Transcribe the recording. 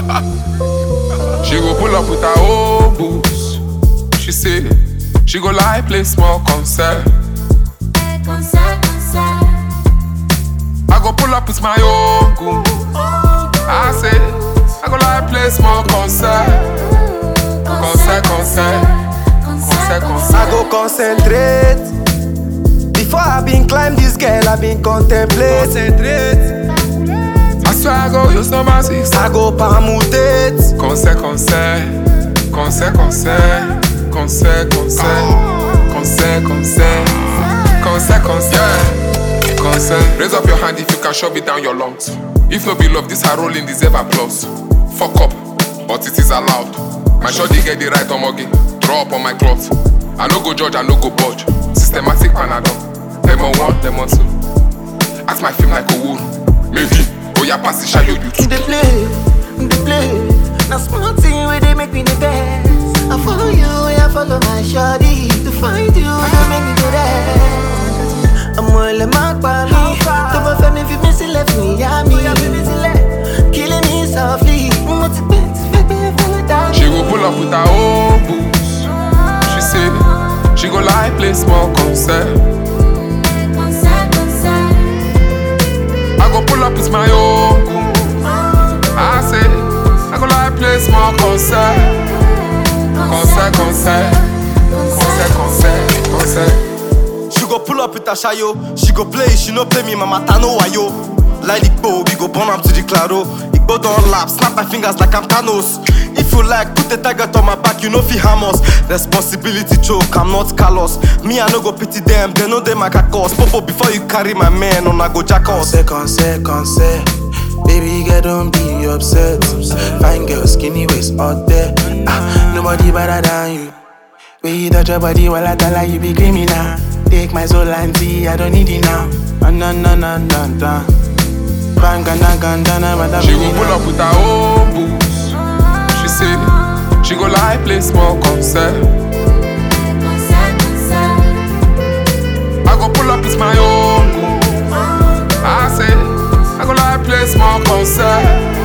She go pull up with her own boots. She say she go like play small concert. I go pull up with my own goons. I say I go like play small concert. Concert. I go concentrate. Before I been climb this girl, I been contemplate. I swear I go use number 6. I go permutate. Concert. Raise up your hand if you can shove it down your lungs. If no be love, this her rolling deserve applause. Fuck up, but it is allowed. My shorty get the right omoge, draw up on my cloth. I no go judge, I no go budge. Systematic panadol. Lemon 1, lemon 2. Act my film like a wool. Maybe, oh yeah, pass the shadow you too. They play. Now small thing where they make me the best. I follow you, I follow my shawty. To find you, I make me do that. I'm all a mark by me. Don't bother me if you miss it, left me, yeah, me. Killing me softly. She go pull up with her own boots. She say she go like play small concert. I go pull up with my own goons. I say I go like play small concert. She go pull up with a shayo. She go play, she no play me, mama tano wayo. Like Igbo, we go burn am to the claro. Igbo don't lap, snap my fingers like I'm Thanos. If you like, put a target on my back, you know fi harm us. Responsibility choke, I'm not callous. Me, I no go pity them, they know they my cause. Popo, before you carry my man, on I go jack us. Concert. Baby girl, don't be upset. Fine girl, skinny waist out there. Nobody better than you. When you touch your body while I tell her you be criminal. Take my soul and see, I don't need it now. No. She go pull up with her own boots. She say she go like play small concert. I go pull up with my own goons. I say I go like play small concert.